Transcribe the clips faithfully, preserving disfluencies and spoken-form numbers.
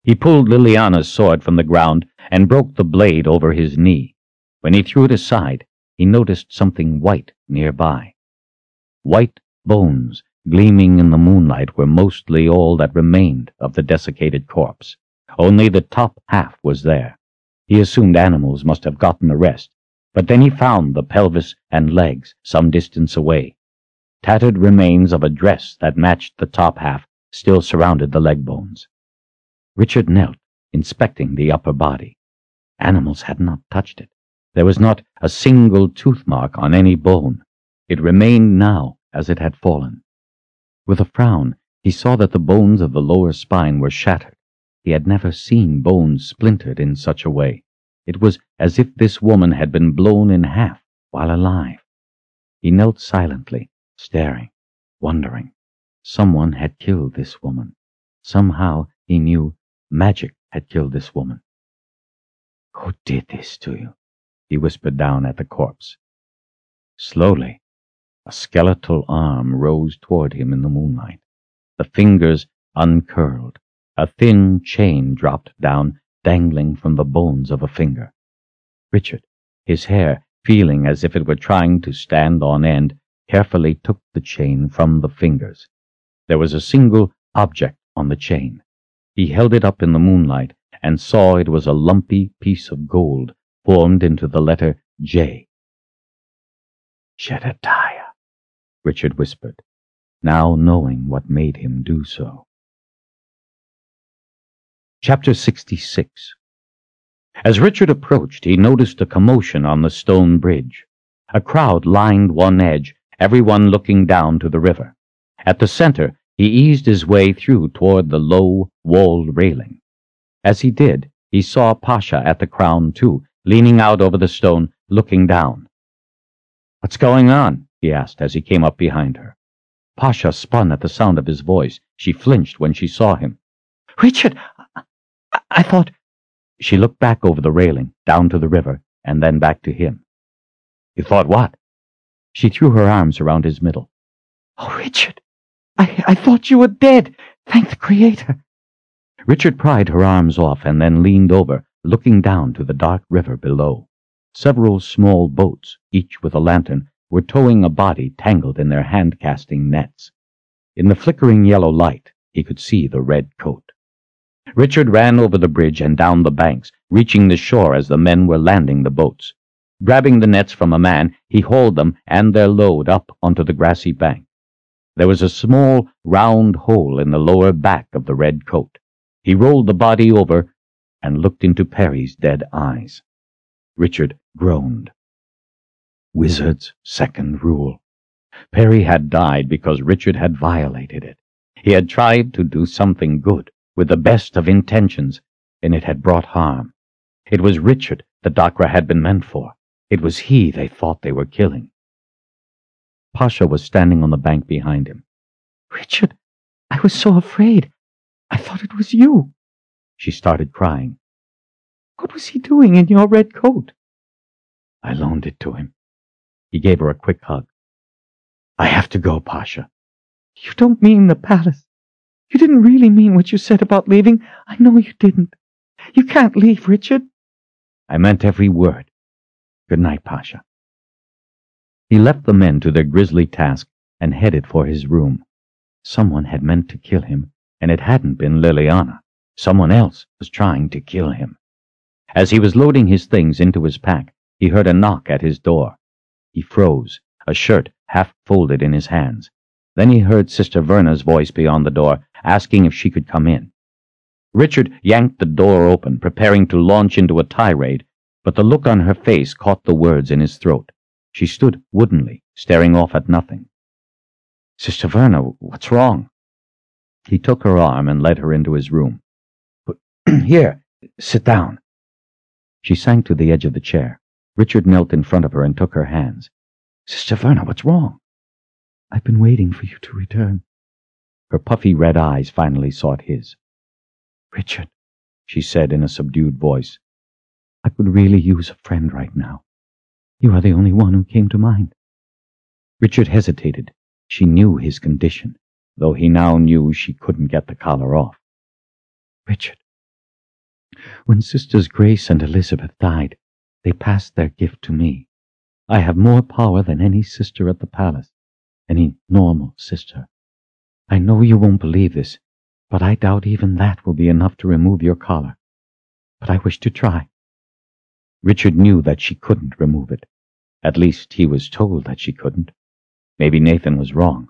He pulled Liliana's sword from the ground and broke the blade over his knee. When he threw it aside, he noticed something white nearby. White bones gleaming in the moonlight were mostly all that remained of the desiccated corpse. Only the top half was there. He assumed animals must have gotten a rest, but then he found the pelvis and legs some distance away. Tattered remains of a dress that matched the top half still surrounded the leg bones. Richard knelt, inspecting the upper body. Animals had not touched it. There was not a single tooth mark on any bone. It remained now as it had fallen. With a frown, he saw that the bones of the lower spine were shattered. He had never seen bones splintered in such a way. It was as if this woman had been blown in half while alive. He knelt silently, staring, wondering. Someone had killed this woman. Somehow, he knew, magic had killed this woman. "Who did this to you?" he whispered down at the corpse. Slowly, a skeletal arm rose toward him in the moonlight. The fingers uncurled. A thin chain dropped down, dangling from the bones of a finger. Richard, his hair feeling as if it were trying to stand on end, carefully took the chain from the fingers. There was a single object on the chain. He held it up in the moonlight and saw it was a lumpy piece of gold formed into the letter J. "Jedediah," Richard whispered, now knowing what made him do so. Chapter sixty-six. As Richard approached, he noticed a commotion on the stone bridge. A crowd lined one edge, everyone looking down to the river. At the center, he eased his way through toward the low, walled railing. As he did, he saw Pasha at the crown, too, leaning out over the stone, looking down. "What's going on?" he asked as he came up behind her. Pasha spun at the sound of his voice. She flinched when she saw him. "Richard, I, I thought—" She looked back over the railing, down to the river, and then back to him. "You thought what?" She threw her arms around his middle. "Oh, Richard, I, I thought you were dead. Thank the Creator." Richard pried her arms off and then leaned over, looking down to the dark river below. Several small boats, each with a lantern, were towing a body tangled in their hand-casting nets. In the flickering yellow light, he could see the red coat. Richard ran over the bridge and down the banks, reaching the shore as the men were landing the boats. Grabbing the nets from a man, he hauled them and their load up onto the grassy bank. There was a small, round hole in the lower back of the red coat. He rolled the body over and looked into Perry's dead eyes. Richard groaned. Wizard's second rule. Perry had died because Richard had violated it. He had tried to do something good, with the best of intentions, and it had brought harm. It was Richard the Dakra had been meant for. It was he they thought they were killing. Pasha was standing on the bank behind him. "Richard, I was so afraid. I thought it was you." She started crying. "What was he doing in your red coat?" "I loaned it to him." He gave her a quick hug. "I have to go, Pasha." "You don't mean the palace. You didn't really mean what you said about leaving. I know you didn't. You can't leave, Richard." "I meant every word. Good night, Pasha." He left the men to their grisly task and headed for his room. Someone had meant to kill him, and it hadn't been Liliana. Someone else was trying to kill him. As he was loading his things into his pack, he heard a knock at his door. He froze, a shirt half folded in his hands. Then he heard Sister Verna's voice beyond the door, asking if she could come in. Richard yanked the door open, preparing to launch into a tirade, but the look on her face caught the words in his throat. She stood woodenly, staring off at nothing. "Sister Verna, what's wrong?" He took her arm and led her into his room. "But here, sit down." She sank to the edge of the chair. Richard knelt in front of her and took her hands. "Sister Verna, what's wrong?" "I've been waiting for you to return." Her puffy red eyes finally sought his. "Richard," she said in a subdued voice, "I could really use a friend right now. You are the only one who came to mind." Richard hesitated. She knew his condition, though he now knew she couldn't get the collar off. "Richard, When Sisters Grace and Elizabeth died, they passed their gift to me. I have more power than any sister at the palace, any normal sister. I know you won't believe this, but I doubt even that will be enough to remove your collar. But I wish to try." Richard knew that she couldn't remove it. At least he was told that she couldn't. Maybe Nathan was wrong.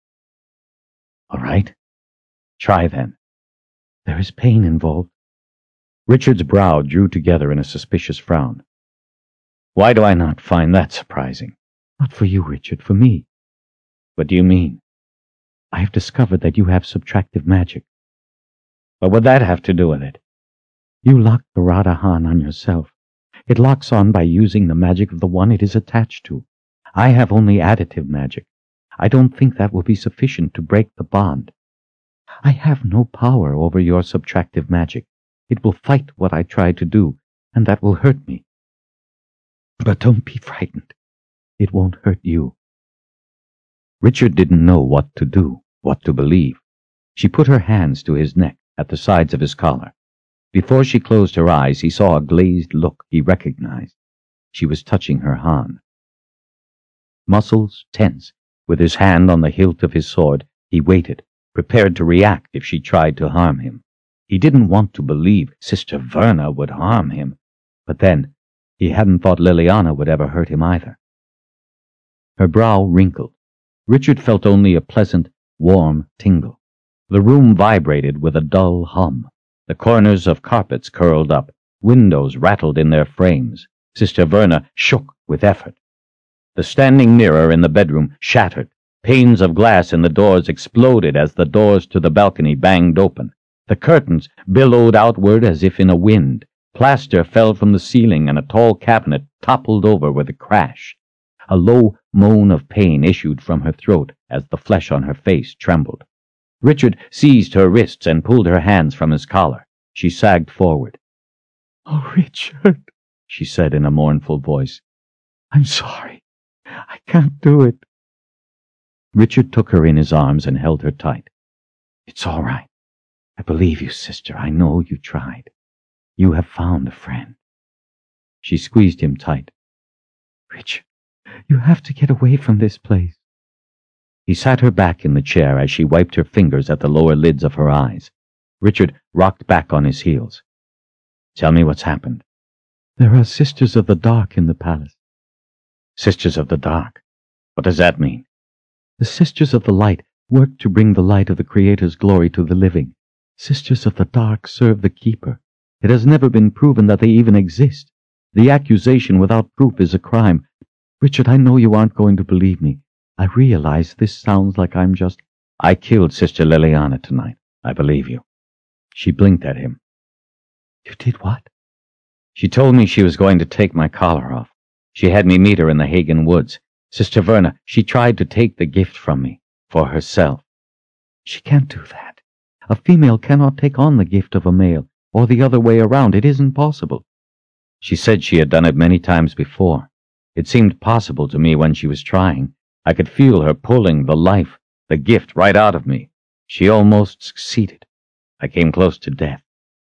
"All right. Try then. There is pain involved." Richard's brow drew together in a suspicious frown. "Why do I not find that surprising?" "Not for you, Richard, for me." "What do you mean?" "I have discovered that you have subtractive magic." "What would that have to do with it?" "You locked the Radahan on yourself. It locks on by using the magic of the one it is attached to. I have only additive magic. I don't think that will be sufficient to break the bond. I have no power over your subtractive magic. It will fight what I try to do, and that will hurt me. But don't be frightened. It won't hurt you." Richard didn't know what to do, what to believe. She put her hands to his neck at the sides of his collar. Before she closed her eyes, he saw a glazed look he recognized. She was touching her Han. Muscles tense, with his hand on the hilt of his sword, he waited, prepared to react if she tried to harm him. He didn't want to believe Sister Verna would harm him, but then he hadn't thought Liliana would ever hurt him either. Her brow wrinkled. Richard felt only a pleasant, warm tingle. The room vibrated with a dull hum. The corners of carpets curled up. Windows rattled in their frames. Sister Verna shook with effort. The standing mirror in the bedroom shattered. Panes of glass in the doors exploded as the doors to the balcony banged open. The curtains billowed outward as if in a wind. Plaster fell from the ceiling and a tall cabinet toppled over with a crash. A low moan of pain issued from her throat as the flesh on her face trembled. Richard seized her wrists and pulled her hands from his collar. She sagged forward. "Oh, Richard," she said in a mournful voice. "I'm sorry. I can't do it." Richard took her in his arms and held her tight. "It's all right. I believe you, sister. I know you tried. You have found a friend." She squeezed him tight. "Richard, you have to get away from this place." He sat her back in the chair as she wiped her fingers at the lower lids of her eyes. Richard rocked back on his heels. "Tell me what's happened." "There are Sisters of the Dark in the palace." "Sisters of the Dark? What does that mean?" "The Sisters of the Light work to bring the light of the Creator's glory to the living. Sisters of the Dark serve the Keeper. It has never been proven that they even exist. The accusation without proof is a crime. Richard, I know you aren't going to believe me. I realize this sounds like I'm just—" "I killed Sister Liliana tonight. I believe you." She blinked at him. "You did what?" "She told me she was going to take my collar off. She had me meet her in the Hagen woods. Sister Verna, she tried to take the gift from me, for herself." "She can't do that. A female cannot take on the gift of a male, or the other way around. It isn't possible." "She said she had done it many times before. It seemed possible to me when she was trying. I could feel her pulling the life, the gift, right out of me. She almost succeeded. I came close to death."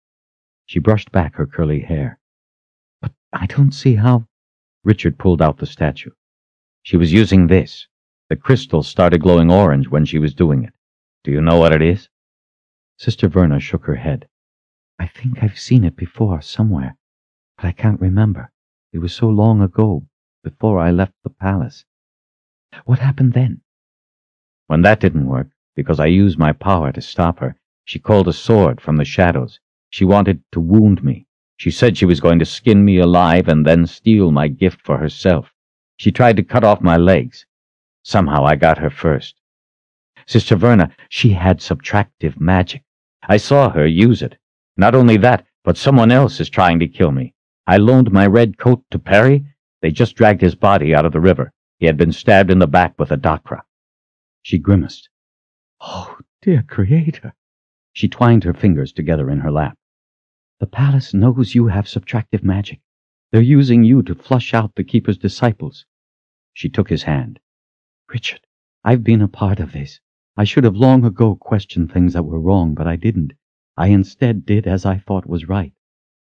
She brushed back her curly hair. "But I don't see how—" Richard pulled out the statue. "She was using this. The crystal started glowing orange when she was doing it. Do you know what it is?" Sister Verna shook her head. "I think I've seen it before, somewhere, but I can't remember. It was so long ago, before I left the palace." "What happened then?" "When that didn't work, because I used my power to stop her, she called a sword from the shadows. She wanted to wound me. She said she was going to skin me alive and then steal my gift for herself. She tried to cut off my legs. Somehow I got her first. Sister Verna, she had subtractive magic. I saw her use it. Not only that, but someone else is trying to kill me. I loaned my red coat to Perry. They just dragged his body out of the river. He had been stabbed in the back with a dakra." She grimaced. "Oh, dear Creator." She twined her fingers together in her lap. "The palace knows you have subtractive magic. They're using you to flush out the Keeper's disciples." She took his hand. "Richard, I've been a part of this. I should have long ago questioned things that were wrong, but I didn't. I instead did as I thought was right.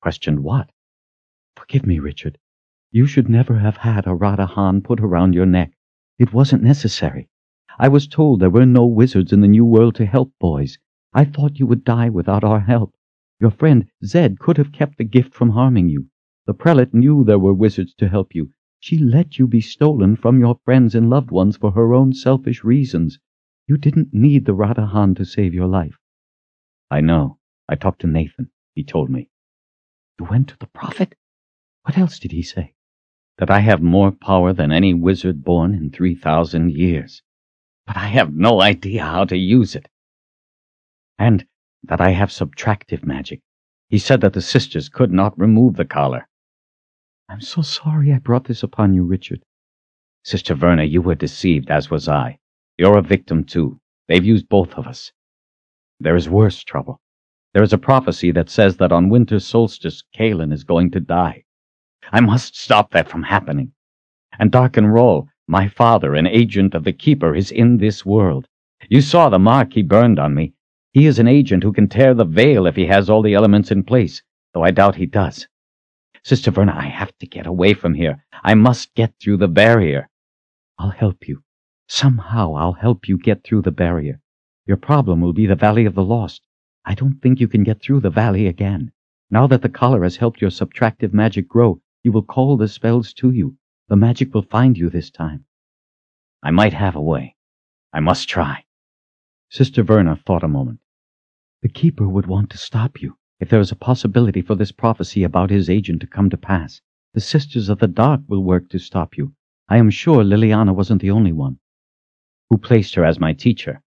Questioned what? Forgive me, Richard. You should never have had a Radahan put around your neck. It wasn't necessary. I was told there were no wizards in the New World to help boys. I thought you would die without our help. Your friend Zed could have kept the gift from harming you. The prelate knew there were wizards to help you. She let you be stolen from your friends and loved ones for her own selfish reasons. You didn't need the Radahan to save your life. I know. I talked to Nathan. He told me. You went to the prophet? What else did he say? That I have more power than any wizard born in three thousand years. But I have no idea how to use it. And that I have subtractive magic. He said that the sisters could not remove the collar. I'm so sorry I brought this upon you, Richard. Sister Verna, you were deceived, as was I. You're a victim, too. They've used both of us. There is worse trouble. There is a prophecy that says that on winter solstice, Kalen is going to die. I must stop that from happening. And Darkenroll, my father, an agent of the Keeper, is in this world. You saw the mark he burned on me. He is an agent who can tear the veil if he has all the elements in place, though I doubt he does. Sister Verna, I have to get away from here. I must get through the barrier. I'll help you. Somehow I'll help you get through the barrier. Your problem will be the Valley of the Lost. I don't think you can get through the valley again. Now that the collar has helped your subtractive magic grow, you will call the spells to you. The magic will find you this time. I might have a way. I must try. Sister Verna thought a moment. The Keeper would want to stop you if there is a possibility for this prophecy about his agent to come to pass. The Sisters of the Dark will work to stop you. I am sure Liliana wasn't the only one. Who placed her as my teacher?